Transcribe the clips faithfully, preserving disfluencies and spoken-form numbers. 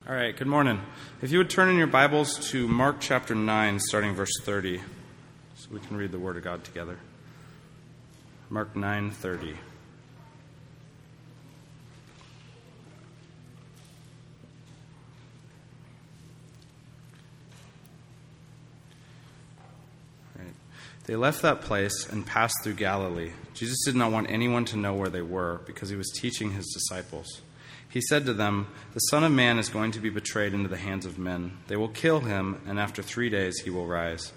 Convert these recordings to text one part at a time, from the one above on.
All right, good morning. If you would turn in your Bibles to Mark chapter nine, starting verse thirty, so we can read the Word of God together. Mark nine thirty. Right. They left that place and passed through Galilee. Jesus did not want anyone to know where they were because he was teaching his disciples. He said to them, "The Son of Man is going to be betrayed into the hands of men. They will kill him, and after three days he will rise."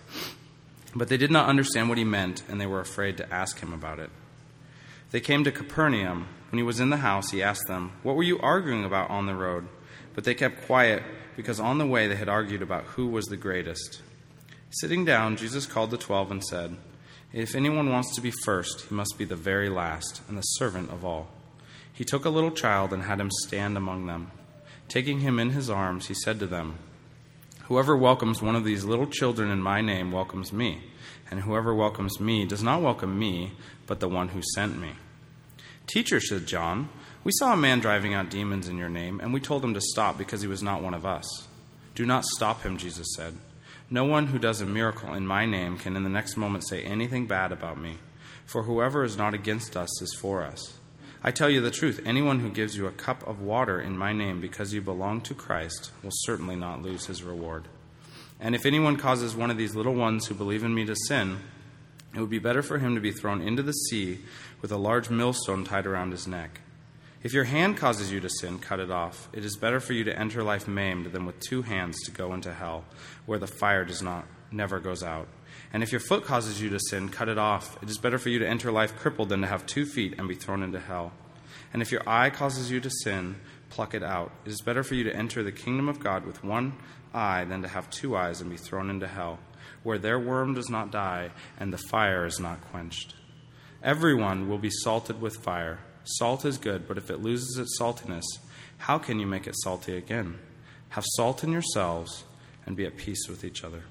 But they did not understand what he meant, and they were afraid to ask him about it. They came to Capernaum. When he was in the house, he asked them, "What were you arguing about on the road?" But they kept quiet, because on the way they had argued about who was the greatest. Sitting down, Jesus called the twelve and said, "If anyone wants to be first, he must be the very last and the servant of all." He took a little child and had him stand among them. Taking him in his arms, he said to them, "Whoever welcomes one of these little children in my name welcomes me, and whoever welcomes me does not welcome me, but the one who sent me." "Teacher," said John, "we saw a man driving out demons in your name, and we told him to stop because he was not one of us." "Do not stop him," Jesus said. "No one who does a miracle in my name can in the next moment say anything bad about me, for whoever is not against us is for us. I tell you the truth, anyone who gives you a cup of water in my name because you belong to Christ will certainly not lose his reward. And if anyone causes one of these little ones who believe in me to sin, it would be better for him to be thrown into the sea with a large millstone tied around his neck. If your hand causes you to sin, cut it off. It is better for you to enter life maimed than with two hands to go into hell, where the fire does not never goes out. And if your foot causes you to sin, cut it off. It is better for you to enter life crippled than to have two feet and be thrown into hell. And if your eye causes you to sin, pluck it out. It is better for you to enter the kingdom of God with one eye than to have two eyes and be thrown into hell, where their worm does not die and the fire is not quenched. Everyone will be salted with fire. Salt is good, but if it loses its saltiness, how can you make it salty again? Have salt in yourselves and be at peace with each other."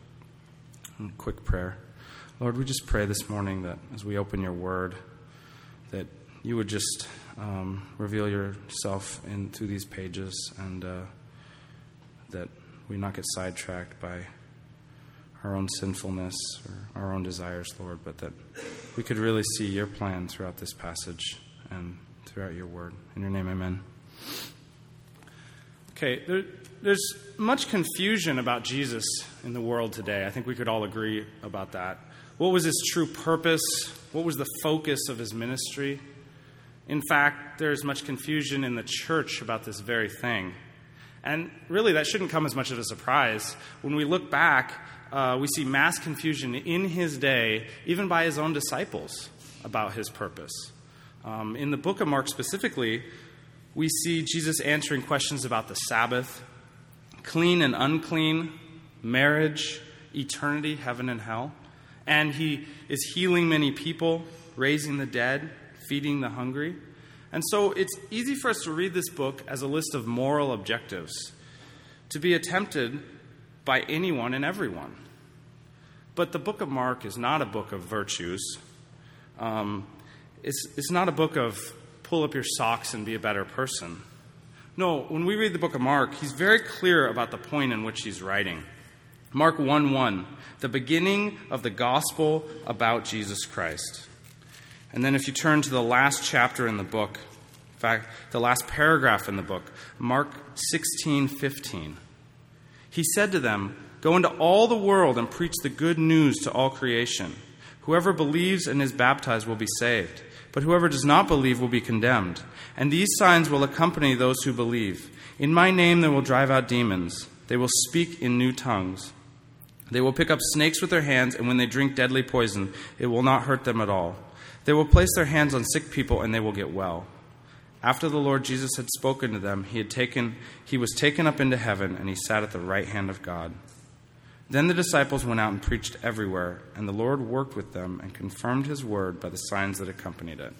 And quick prayer. Lord, we just pray this morning that as we open your word, that you would just um, reveal yourself in through these pages, and uh, that we not get sidetracked by our own sinfulness or our own desires, Lord, but that we could really see your plan throughout this passage and throughout your word. In your name, amen. Okay, there, there's much confusion about Jesus in the world today. I think we could all agree about that. What was his true purpose? What was the focus of his ministry? In fact, there's much confusion in the church about this very thing. And really, that shouldn't come as much of a surprise. When we look back, uh, we see mass confusion in his day, even by his own disciples, about his purpose. Um, in the book of Mark specifically, we see Jesus answering questions about the Sabbath, clean and unclean, marriage, eternity, heaven and hell. And he is healing many people, raising the dead, feeding the hungry. And so it's easy for us to read this book as a list of moral objectives to be attempted by anyone and everyone. But the book of Mark is not a book of virtues. Um, it's, it's not a book of pull up your socks and be a better person. No, when we read the book of Mark, he's very clear about the point in which he's writing. Mark one one, the beginning of the gospel about Jesus Christ. And then if you turn to the last chapter in the book, in fact, the last paragraph in the book, Mark sixteen fifteen, he said to them, "Go into all the world and preach the good news to all creation. Whoever believes and is baptized will be saved, but whoever does not believe will be condemned. And these signs will accompany those who believe. In my name they will drive out demons. They will speak in new tongues. They will pick up snakes with their hands, and when they drink deadly poison, it will not hurt them at all. They will place their hands on sick people, and they will get well." After the Lord Jesus had spoken to them, he had taken, he was taken up into heaven, and he sat at the right hand of God. Then the disciples went out and preached everywhere, and the Lord worked with them and confirmed his word by the signs that accompanied it.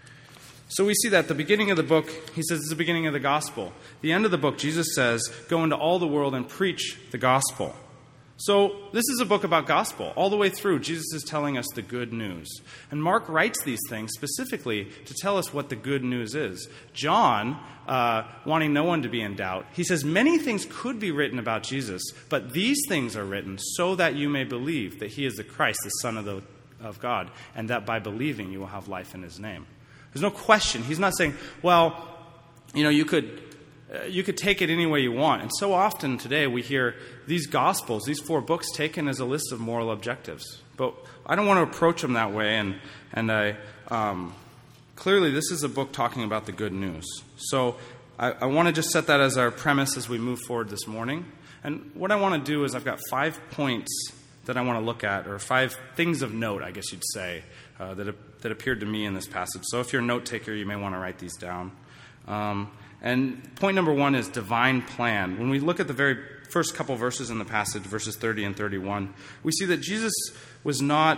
So we see that at the beginning of the book, he says it's the beginning of the gospel. The end of the book, Jesus says, "Go into all the world and preach the gospel." So this is a book about gospel. All the way through, Jesus is telling us the good news. And Mark writes these things specifically to tell us what the good news is. John, uh, wanting no one to be in doubt, he says, many things could be written about Jesus, but these things are written so that you may believe that he is the Christ, the Son of, the, of God, and that by believing you will have life in his name. There's no question. He's not saying, well, you know, you could... Uh, you could take it any way you want. And so often today we hear these Gospels, these four books, taken as a list of moral objectives. But I don't want to approach them that way. And, and I, um, clearly this is a book talking about the good news. So I, I want to just set that as our premise as we move forward this morning. And what I want to do is I've got five points that I want to look at, or five things of note, I guess you'd say, uh, that, that appeared to me in this passage. So if you're a note taker, you may want to write these down. Um, And point number one is divine plan. When we look at the very first couple verses in the passage, verses thirty and thirty-one, we see that Jesus was not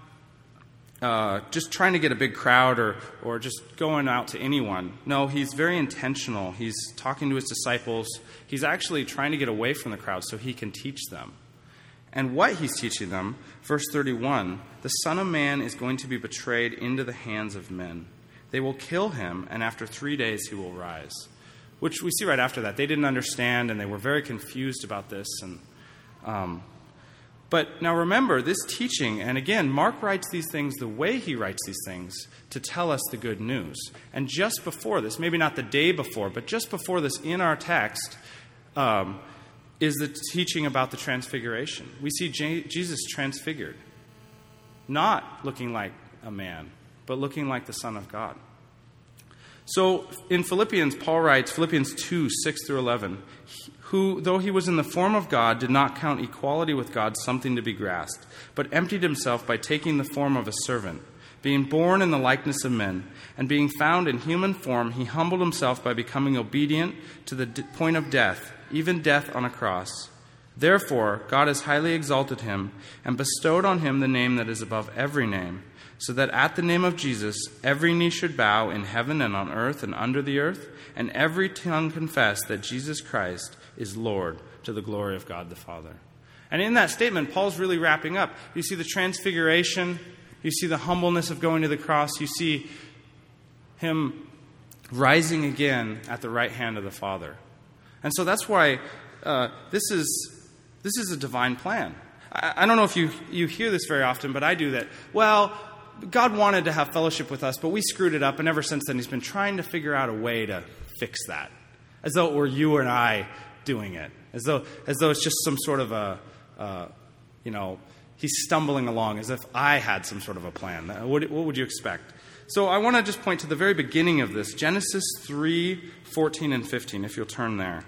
uh, just trying to get a big crowd or, or just going out to anyone. No, he's very intentional. He's talking to his disciples. He's actually trying to get away from the crowd so he can teach them. And what he's teaching them, verse thirty-one, the Son of Man is going to be betrayed into the hands of men. They will kill him, and after three days he will rise. Which we see right after that. They didn't understand, and they were very confused about this. And um, But now remember, this teaching, and again, Mark writes these things the way he writes these things to tell us the good news. And just before this, maybe not the day before, but just before this in our text, um, is the teaching about the transfiguration. We see J- Jesus transfigured, not looking like a man, but looking like the Son of God. So in Philippians, Paul writes, Philippians two, six through eleven, who, though he was in the form of God, did not count equality with God something to be grasped, but emptied himself by taking the form of a servant, being born in the likeness of men, and being found in human form, he humbled himself by becoming obedient to the point of death, even death on a cross. Therefore, God has highly exalted him and bestowed on him the name that is above every name, so that at the name of Jesus every knee should bow in heaven and on earth and under the earth, and every tongue confess that Jesus Christ is Lord, to the glory of God the Father. And in that statement, Paul's really wrapping up. You see the transfiguration, you see the humbleness of going to the cross, you see him rising again at the right hand of the Father. And so that's why uh, this is this is a divine plan. I, I don't know if you, you hear this very often, but I do that. Well, God wanted to have fellowship with us, but we screwed it up, and ever since then he's been trying to figure out a way to fix that. As though it were you and I doing it. As though as though it's just some sort of a, uh, you know, he's stumbling along as if I had some sort of a plan. What, what would you expect? So I want to just point to the very beginning of this, Genesis three, fourteen and fifteen, if you'll turn there.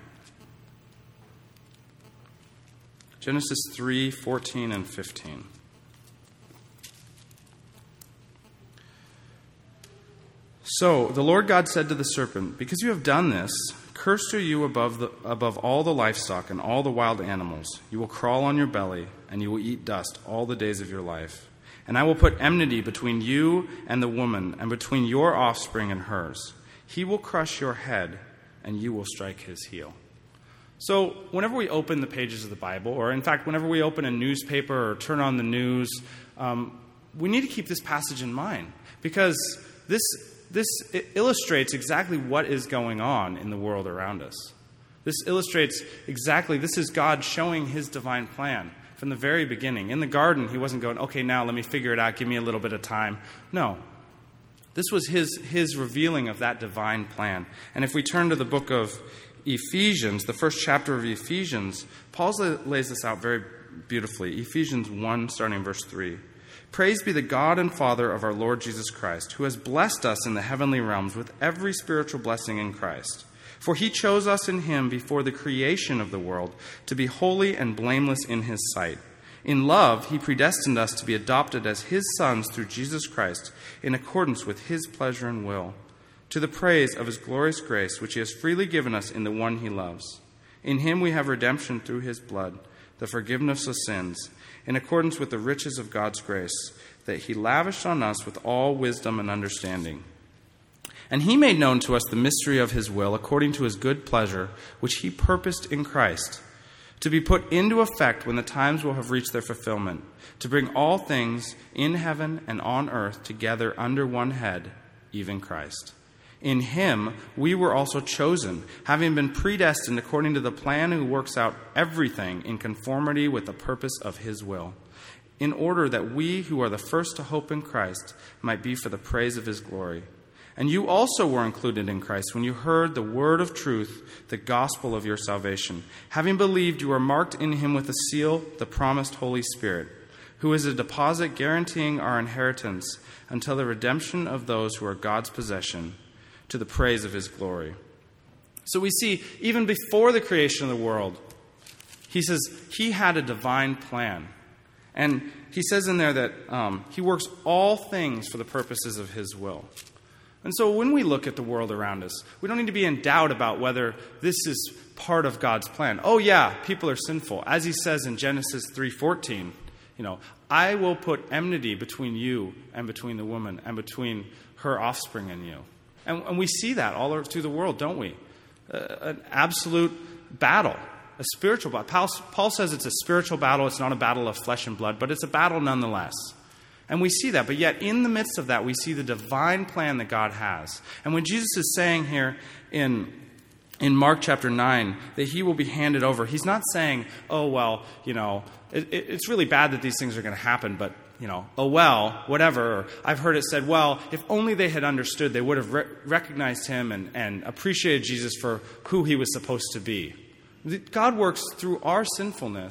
Genesis three, fourteen and fifteen. So the Lord God said to the serpent, because you have done this, cursed are you above the, above all the livestock and all the wild animals. You will crawl on your belly, and you will eat dust all the days of your life. And I will put enmity between you and the woman, and between your offspring and hers. He will crush your head, and you will strike his heel. So whenever we open the pages of the Bible, or in fact, whenever we open a newspaper or turn on the news, um, we need to keep this passage in mind, because this this illustrates exactly what is going on in the world around us. This illustrates exactly, this is God showing his divine plan from the very beginning. In the garden, he wasn't going, okay, now let me figure it out, give me a little bit of time. No. This was his, his revealing of that divine plan. And if we turn to the book of Ephesians, the first chapter of Ephesians, Paul lays this out very beautifully. Ephesians one, starting in verse three. Praise be the God and Father of our Lord Jesus Christ, who has blessed us in the heavenly realms with every spiritual blessing in Christ. For he chose us in him before the creation of the world to be holy and blameless in his sight. In love, he predestined us to be adopted as his sons through Jesus Christ, in accordance with his pleasure and will, to the praise of his glorious grace, which he has freely given us in the one he loves. In him we have redemption through his blood, the forgiveness of sins, in accordance with the riches of God's grace, that he lavished on us with all wisdom and understanding. And he made known to us the mystery of his will, according to his good pleasure, which he purposed in Christ, to be put into effect when the times will have reached their fulfillment, to bring all things in heaven and on earth together under one head, even Christ. In him we were also chosen, having been predestined according to the plan who works out everything in conformity with the purpose of his will, in order that we who are the first to hope in Christ might be for the praise of his glory. And you also were included in Christ when you heard the word of truth, the gospel of your salvation. Having believed, you are marked in him with a seal, the promised Holy Spirit, who is a deposit guaranteeing our inheritance until the redemption of those who are God's possession, to the praise of his glory. So we see, even before the creation of the world, he says he had a divine plan. And he says in there that um, he works all things for the purposes of his will. And so when we look at the world around us, we don't need to be in doubt about whether this is part of God's plan. Oh yeah, people are sinful. As he says in Genesis three fourteen, you know, I will put enmity between you and between the woman and between her offspring and you. And, and we see that all through the world, don't we? Uh, an absolute battle, a spiritual battle. Paul, Paul says it's a spiritual battle. It's not a battle of flesh and blood, but it's a battle nonetheless. And we see that. But yet in the midst of that, we see the divine plan that God has. And when Jesus is saying here in, in Mark chapter nine that he will be handed over, he's not saying, oh, well, you know, it, it, it's really bad that these things are going to happen, but, you know, oh, well, whatever. Or I've heard it said, well, if only they had understood, they would have re- recognized him and, and appreciated Jesus for who he was supposed to be. God works through our sinfulness,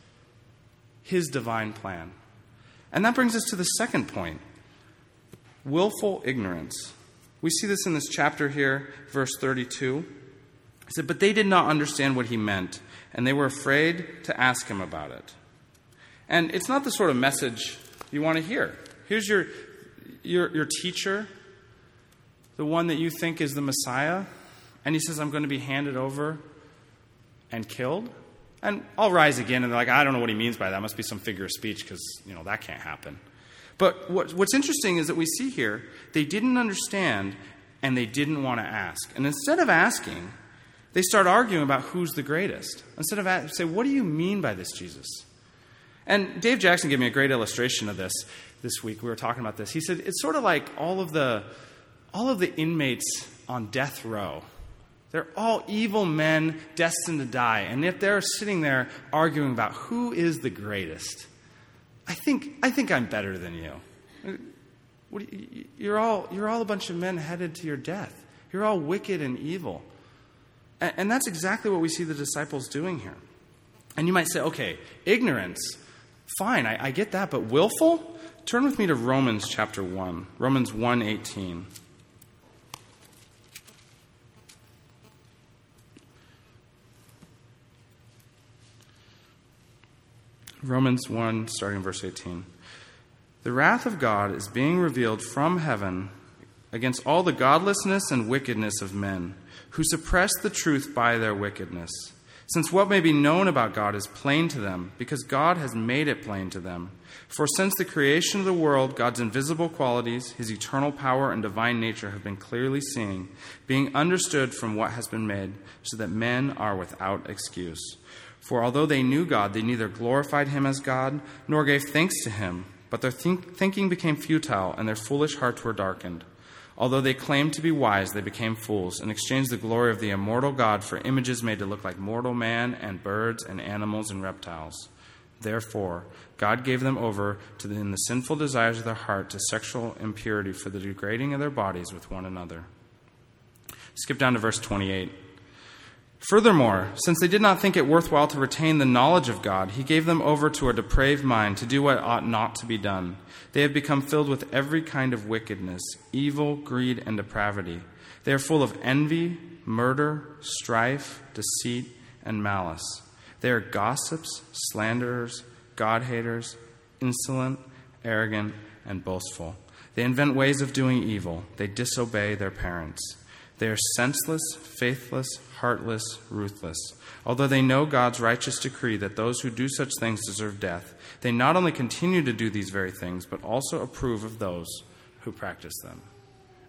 his divine plan. And that brings us to the second point, willful ignorance. We see this in this chapter here, verse thirty-two. He said, but they did not understand what he meant, and they were afraid to ask him about it. And it's not the sort of message you want to hear. Here's your, your, your teacher, the one that you think is the Messiah, and he says, I'm going to be handed over and killed. And I'll rise again, and they're like, I don't know what he means by that. It must be some figure of speech because, you know, that can't happen. But what, what's interesting is that we see here, they didn't understand, and they didn't want to ask. And instead of asking, they start arguing about who's the greatest. Instead of asking, say, what do you mean by this, Jesus? And Dave Jackson gave me a great illustration of this this week. We were talking about this. He said, it's sort of like all of the, all of the inmates on death row. They're all evil men destined to die. And yet they're sitting there arguing about who is the greatest. I think I think I'm better than you. What do you you're all you're all a bunch of men headed to your death. You're all wicked and evil. And, and that's exactly what we see the disciples doing here. And you might say, okay, ignorance, fine, I, I get that, but willful? Turn with me to Romans chapter one. Romans one eighteen. Romans one, starting in verse eighteen. The wrath of God is being revealed from heaven against all the godlessness and wickedness of men, who suppress the truth by their wickedness. Since what may be known about God is plain to them, because God has made it plain to them. For since the creation of the world, God's invisible qualities, his eternal power and divine nature have been clearly seen, being understood from what has been made, so that men are without excuse. For although they knew God, they neither glorified him as God, nor gave thanks to him. But their think- thinking became futile, and their foolish hearts were darkened. Although they claimed to be wise, they became fools, and exchanged the glory of the immortal God for images made to look like mortal man, and birds, and animals, and reptiles. Therefore, God gave them over to the, in the sinful desires of their heart to sexual impurity for the degrading of their bodies with one another. Skip down to verse twenty-eight. Furthermore, since they did not think it worthwhile to retain the knowledge of God, he gave them over to a depraved mind to do what ought not to be done. They have become filled with every kind of wickedness, evil, greed, and depravity. They are full of envy, murder, strife, deceit, and malice. They are gossips, slanderers, God-haters, insolent, arrogant, and boastful. They invent ways of doing evil. They disobey their parents. They are senseless, faithless, heartless, ruthless. Although they know God's righteous decree that those who do such things deserve death, they not only continue to do these very things, but also approve of those who practice them.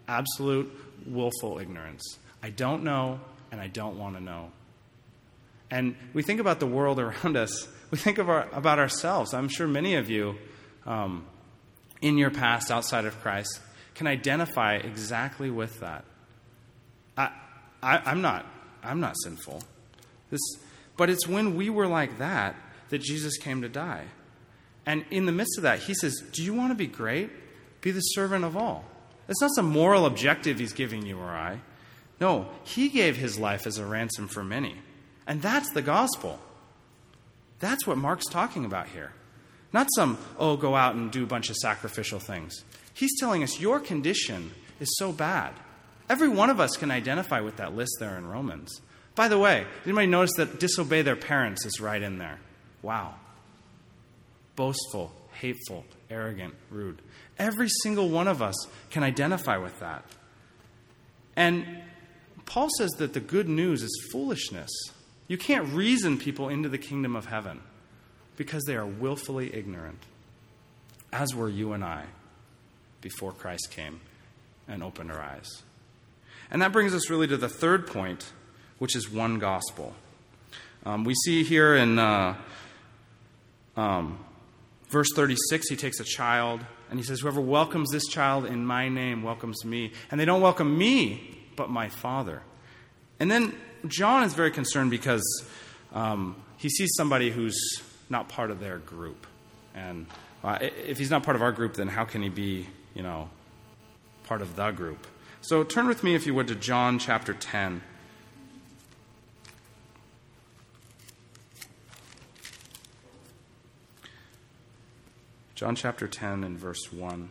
Absolute willful ignorance. I don't know, and I don't want to know. And we think about the world around us. We think of our, about ourselves. I'm sure many of you um, in your past outside of Christ can identify exactly with that. I, I, I'm not. I'm not sinful. This, but it's when we were like that that Jesus came to die. And in the midst of that, he says, do you want to be great? Be the servant of all. It's not some moral objective he's giving you or I. No, he gave his life as a ransom for many. And that's the gospel. That's what Mark's talking about here. Not some, oh, go out and do a bunch of sacrificial things. He's telling us your condition is so bad. Every one of us can identify with that list there in Romans. By the way, did anybody notice that disobey their parents is right in there? Wow. Boastful, hateful, arrogant, rude. Every single one of us can identify with that. And Paul says that the good news is foolishness. You can't reason people into the kingdom of heaven because they are willfully ignorant, as were you and I before Christ came and opened our eyes. And that brings us really to the third point, which is one gospel. Um, we see here in uh, um, verse thirty-six, he takes a child and he says, whoever welcomes this child in my name welcomes me. And they don't welcome me, but my Father. And then John is very concerned because um, he sees somebody who's not part of their group. And uh, if he's not part of our group, then how can he be, you know, part of the group? So turn with me, if you would, to John chapter ten. John chapter ten and verse one.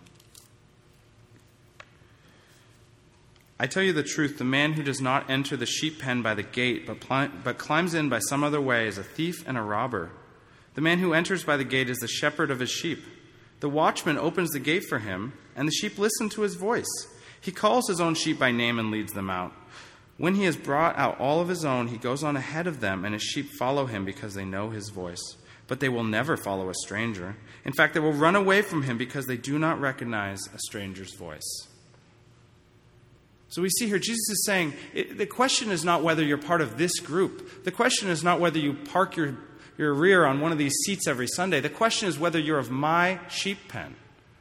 I tell you the truth, the man who does not enter the sheep pen by the gate, but, pl- but climbs in by some other way, is a thief and a robber. The man who enters by the gate is the shepherd of his sheep. The watchman opens the gate for him, and the sheep listen to his voice. He calls his own sheep by name and leads them out. When he has brought out all of his own, he goes on ahead of them, and his sheep follow him because they know his voice. But they will never follow a stranger. In fact, they will run away from him because they do not recognize a stranger's voice. So we see here, Jesus is saying, it, the question is not whether you're part of this group. The question is not whether you park your, your rear on one of these seats every Sunday. The question is whether you're of my sheep pen.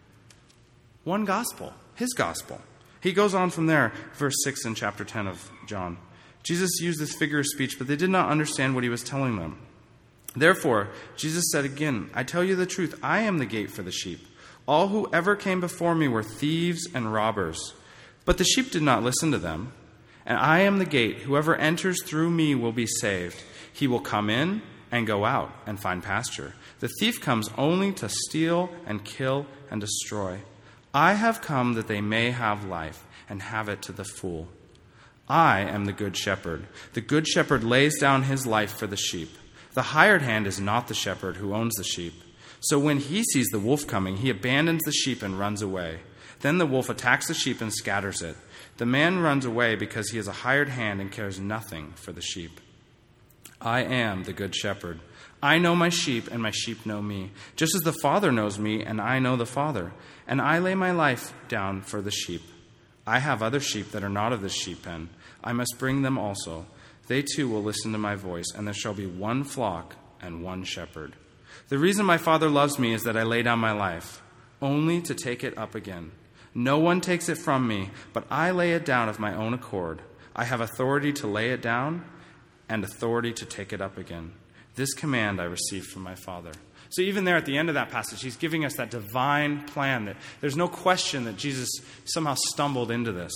One gospel, his gospel. He goes on from there, verse six in chapter ten of John. Jesus used this figure of speech, but they did not understand what he was telling them. Therefore, Jesus said again, I tell you the truth, I am the gate for the sheep. All who ever came before me were thieves and robbers. But the sheep did not listen to them. And I am the gate. Whoever enters through me will be saved. He will come in and go out and find pasture. The thief comes only to steal and kill and destroy. I have come that they may have life and have it to the full. I am the good shepherd. The good shepherd lays down his life for the sheep. The hired hand is not the shepherd who owns the sheep. So when he sees the wolf coming, he abandons the sheep and runs away. Then the wolf attacks the sheep and scatters it. The man runs away because he is a hired hand and cares nothing for the sheep. I am the good shepherd. I know my sheep, and my sheep know me, just as the Father knows me, and I know the Father. And I lay my life down for the sheep. I have other sheep that are not of this sheep pen. I must bring them also. They too will listen to my voice, and there shall be one flock and one shepherd. The reason my Father loves me is that I lay down my life, only to take it up again. No one takes it from me, but I lay it down of my own accord. I have authority to lay it down and authority to take it up again. This command I received from my Father. So even there at the end of that passage, he's giving us that divine plan that there's no question that Jesus somehow stumbled into this.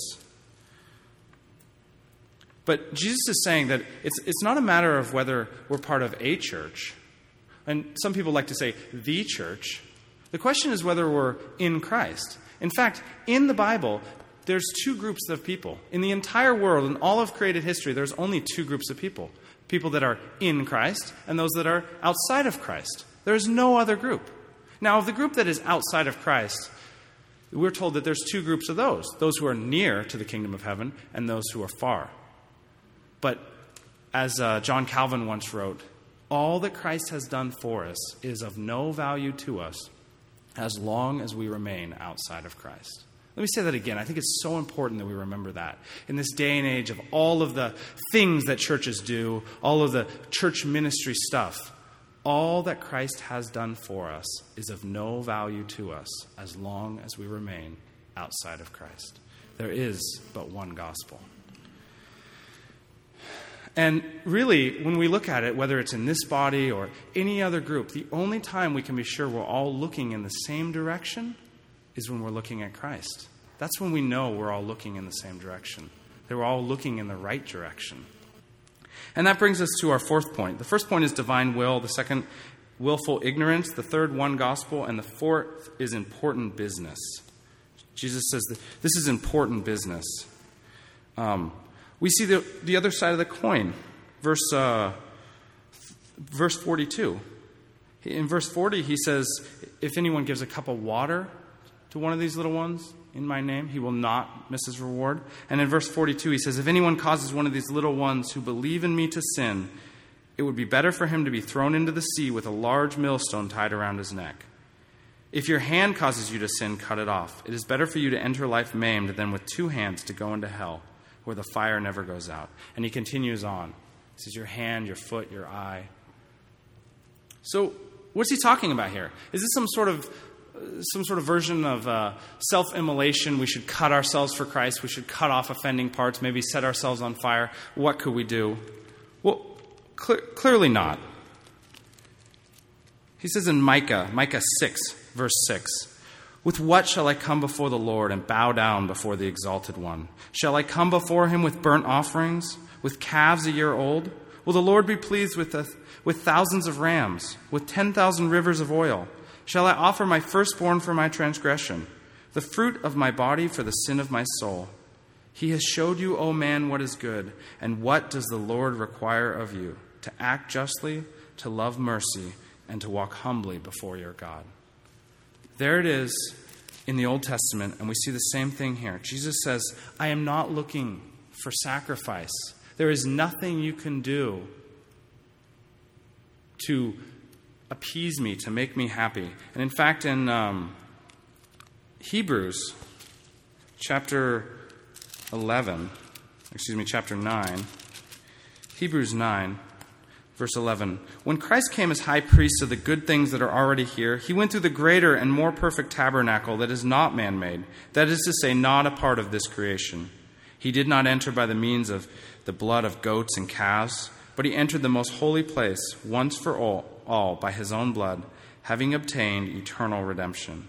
But Jesus is saying that it's it's not a matter of whether we're part of a church. And some people like to say the church. The question is whether we're in Christ. In fact, in the Bible, there's two groups of people. In the entire world, in all of created history, there's only two groups of people. People that are in Christ and those that are outside of Christ. There is no other group. Now, of the group that is outside of Christ, we're told that there's two groups of those. Those who are near to the kingdom of heaven and those who are far. But as uh, John Calvin once wrote, all that Christ has done for us is of no value to us as long as we remain outside of Christ. Let me say that again. I think it's so important that we remember that. In this day and age of all of the things that churches do, all of the church ministry stuff, all that Christ has done for us is of no value to us as long as we remain outside of Christ. There is but one gospel. And really, when we look at it, whether it's in this body or any other group, the only time we can be sure we're all looking in the same direction is when we're looking at Christ. That's when we know we're all looking in the same direction, that we're all looking in the right direction. And that brings us to our fourth point. The first point is divine will. The second, willful ignorance. The third, one gospel. And the fourth is important business. Jesus says that this is important business. Um, we see the, the other side of the coin. Verse, uh, verse forty-two. In verse forty, he says, if anyone gives a cup of water to one of these little ones in my name, he will not miss his reward. And in verse forty-two, he says, if anyone causes one of these little ones who believe in me to sin, it would be better for him to be thrown into the sea with a large millstone tied around his neck. If your hand causes you to sin, cut it off. It is better for you to enter life maimed than with two hands to go into hell, where the fire never goes out. And he continues on. He says, your hand, your foot, your eye. So what's he talking about here? Is this some sort of some sort of version of uh, self-immolation? We should cut ourselves for Christ. We should cut off offending parts, maybe set ourselves on fire. What could we do? Well, cl- clearly not. He says in Micah, Micah six, verse six, with what shall I come before the Lord and bow down before the Exalted One? Shall I come before him with burnt offerings, with calves a year old? Will the Lord be pleased with, the, with thousands of rams, with ten thousand rivers of oil? Shall I offer my firstborn for my transgression, the fruit of my body for the sin of my soul? He has showed you, O man, what is good, and what does the Lord require of you? To act justly, to love mercy, and to walk humbly before your God. There it is in the Old Testament, and we see the same thing here. Jesus says, I am not looking for sacrifice. There is nothing you can do to appease me, to make me happy. And in fact, in um, Hebrews chapter eleven, excuse me, chapter nine, Hebrews nine, verse eleven, when Christ came as high priest of the good things that are already here, he went through the greater and more perfect tabernacle that is not man-made, that is to say, not a part of this creation. He did not enter by the means of the blood of goats and calves, but he entered the most holy place once for all, all by his own blood, having obtained eternal redemption.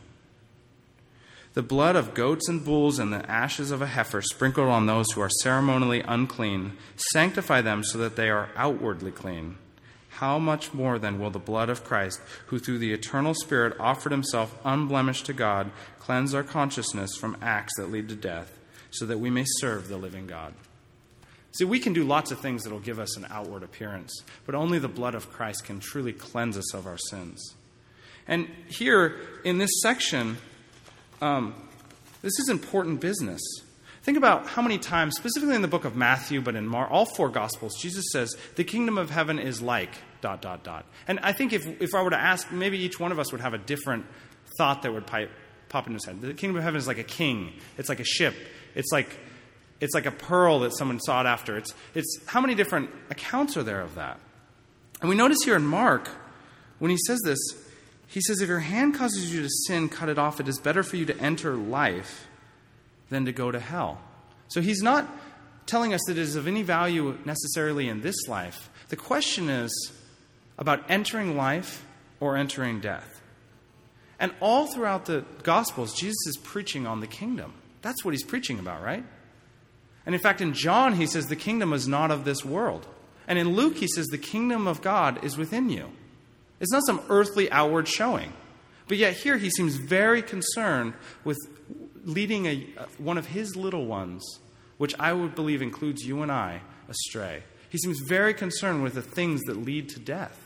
The blood of goats and bulls and the ashes of a heifer sprinkled on those who are ceremonially unclean sanctify them so that they are outwardly clean. How much more then will the blood of Christ, who through the eternal Spirit offered himself unblemished to God, cleanse our consciousness from acts that lead to death, so that we may serve the living God? See, we can do lots of things that will give us an outward appearance, but only the blood of Christ can truly cleanse us of our sins. And here, in this section, um, this is important business. Think about how many times, specifically in the book of Matthew, but in Mar- all four Gospels, Jesus says, the kingdom of heaven is like, dot, dot, dot. And I think if, if I were to ask, maybe each one of us would have a different thought that would pipe, pop into his head. The kingdom of heaven is like a king. It's like a ship. It's like It's like a pearl that someone sought after. It's, it's how many different accounts are there of that? And we notice here in Mark, when he says this, he says, if your hand causes you to sin, cut it off. It is better for you to enter life than to go to hell. So he's not telling us that it is of any value necessarily in this life. The question is about entering life or entering death. And all throughout the Gospels, Jesus is preaching on the kingdom. That's what he's preaching about, right? And in fact, in John, he says the kingdom is not of this world. And in Luke, he says the kingdom of God is within you. It's not some earthly outward showing. But yet here he seems very concerned with leading a, one of his little ones, which I would believe includes you and I, astray. He seems very concerned with the things that lead to death.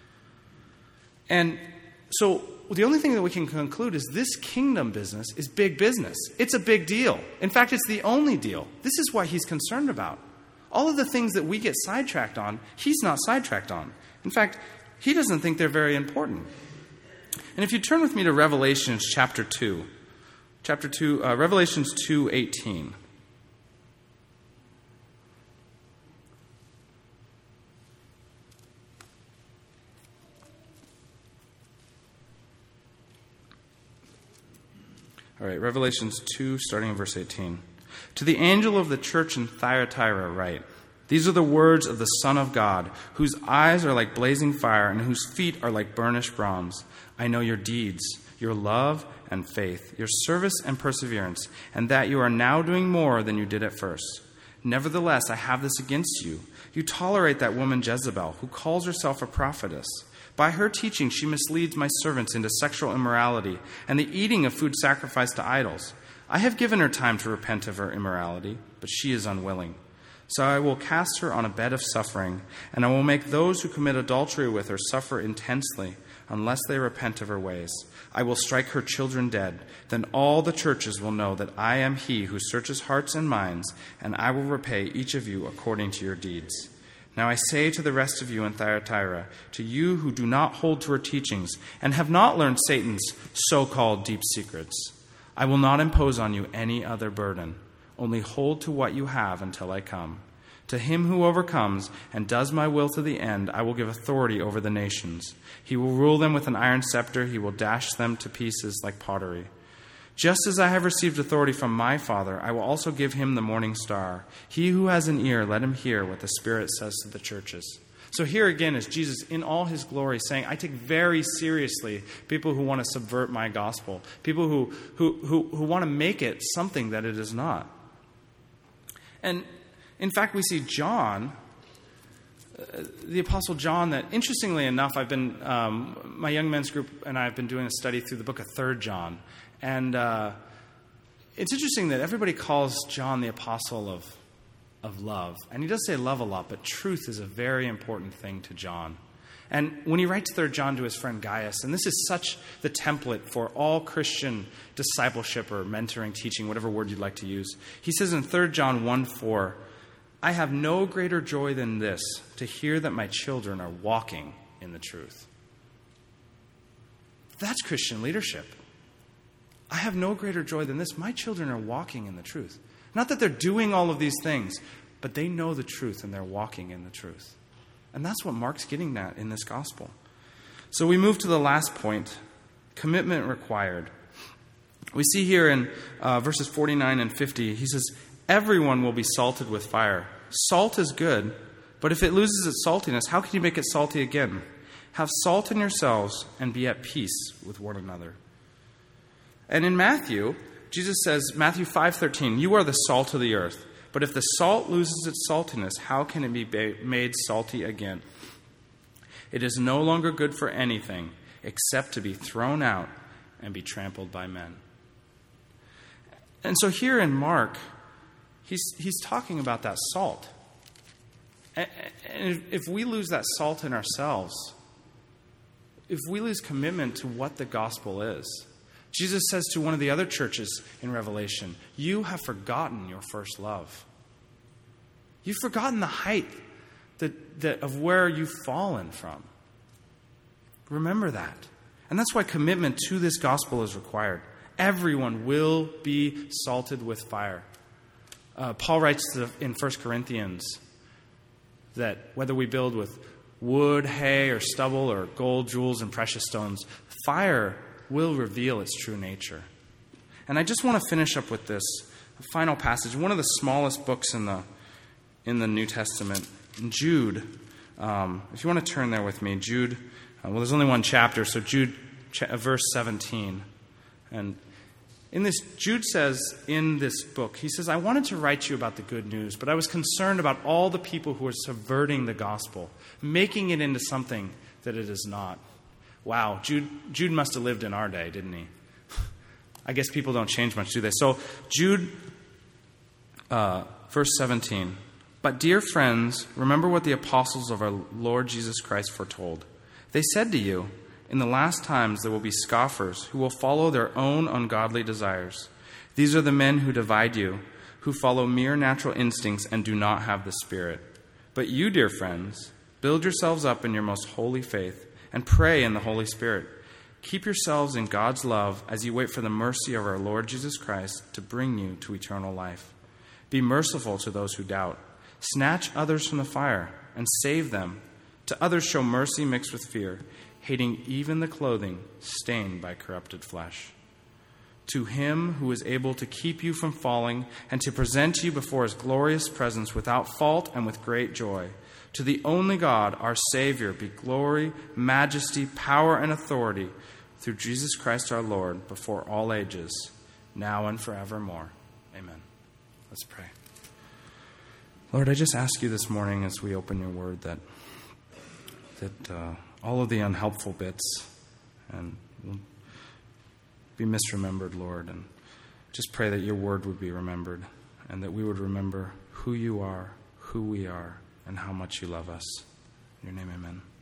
And so the only thing that we can conclude is this kingdom business is big business. It's a big deal. In fact, it's the only deal. This is what he's concerned about. All of the things that we get sidetracked on, he's not sidetracked on. In fact, he doesn't think they're very important. And if you turn with me to Revelation chapter two, chapter two, uh, Revelations two eighteen. All right, Revelations two, starting in verse eighteen. To the angel of the church in Thyatira write, these are the words of the Son of God, whose eyes are like blazing fire and whose feet are like burnished bronze. I know your deeds, your love and faith, your service and perseverance, and that you are now doing more than you did at first. Nevertheless, I have this against you. You tolerate that woman Jezebel, who calls herself a prophetess. By her teaching, she misleads my servants into sexual immorality and the eating of food sacrificed to idols. I have given her time to repent of her immorality, but she is unwilling. So I will cast her on a bed of suffering, and I will make those who commit adultery with her suffer intensely, unless they repent of her ways. I will strike her children dead. Then all the churches will know that I am he who searches hearts and minds, and I will repay each of you according to your deeds. Now I say to the rest of you in Thyatira, to you who do not hold to her teachings, and have not learned Satan's so-called deep secrets, I will not impose on you any other burden. Only hold to what you have until I come. To him who overcomes and does my will to the end, I will give authority over the nations. He will rule them with an iron scepter. He will dash them to pieces like pottery. Just as I have received authority from my Father, I will also give him the morning star. He who has an ear, let him hear what the Spirit says to the churches. So here again is Jesus in all his glory saying, I take very seriously people who want to subvert my gospel, people who, who, who, who want to make it something that it is not. And in fact, we see John, uh, the Apostle John, that interestingly enough, I've been, um, my young men's group and I have been doing a study through the book of Third John. And uh, it's interesting that everybody calls John the apostle of, of love. And he does say love a lot, but truth is a very important thing to John. And when he writes Third John to his friend Gaius, and this is such the template for all Christian discipleship or mentoring, teaching, whatever word you'd like to use, he says in Third John one four, I have no greater joy than this, to hear that my children are walking in the truth. That's Christian leadership. I have no greater joy than this. My children are walking in the truth. Not that they're doing all of these things, but they know the truth and they're walking in the truth. And that's what Mark's getting at in this gospel. So we move to the last point, commitment required. We see here in uh, verses forty-nine and fifty, he says, everyone will be salted with fire. Salt is good, but if it loses its saltiness, how can you make it salty again? Have salt in yourselves and be at peace with one another. And in Matthew, Jesus says, Matthew five thirteen, you are the salt of the earth. But if the salt loses its saltiness, how can it be ba- made salty again? It is no longer good for anything except to be thrown out and be trampled by men. And so here in Mark, he's, he's talking about that salt. And if we lose that salt in ourselves, if we lose commitment to what the gospel is, Jesus says to one of the other churches in Revelation, you have forgotten your first love. You've forgotten the height that, that of where you've fallen from. Remember that. And that's why commitment to this gospel is required. Everyone will be salted with fire. Uh, Paul writes to, in First Corinthians that whether we build with wood, hay, or stubble, or gold, jewels, and precious stones, fire will reveal its true nature. And I just want to finish up with this final passage, one of the smallest books in the in the New Testament, Jude. Um, if you want to turn there with me, Jude. Uh, well, there's only one chapter, so Jude, cha- verse seventeen. And in this, Jude says in this book, he says, I wanted to write you about the good news, but I was concerned about all the people who are subverting the gospel, making it into something that it is not. Wow, Jude, Jude must have lived in our day, didn't he? I guess people don't change much, do they? So Jude, uh, verse seventeen. But dear friends, remember what the apostles of our Lord Jesus Christ foretold. They said to you, in the last times there will be scoffers who will follow their own ungodly desires. These are the men who divide you, who follow mere natural instincts and do not have the Spirit. But you, dear friends, build yourselves up in your most holy faith and pray in the Holy Spirit. Keep yourselves in God's love as you wait for the mercy of our Lord Jesus Christ to bring you to eternal life. Be merciful to those who doubt. Snatch others from the fire and save them. To others show mercy mixed with fear, hating even the clothing stained by corrupted flesh. To him who is able to keep you from falling and to present you before his glorious presence without fault and with great joy, to the only God, our Savior, be glory, majesty, power, and authority through Jesus Christ our Lord, before all ages, now and forevermore. Amen. Let's pray. Lord, I just ask you this morning as we open your word that that uh, all of the unhelpful bits and will be misremembered, Lord, and just pray that your word would be remembered and that we would remember who you are, who we are, and how much you love us. In your name, amen.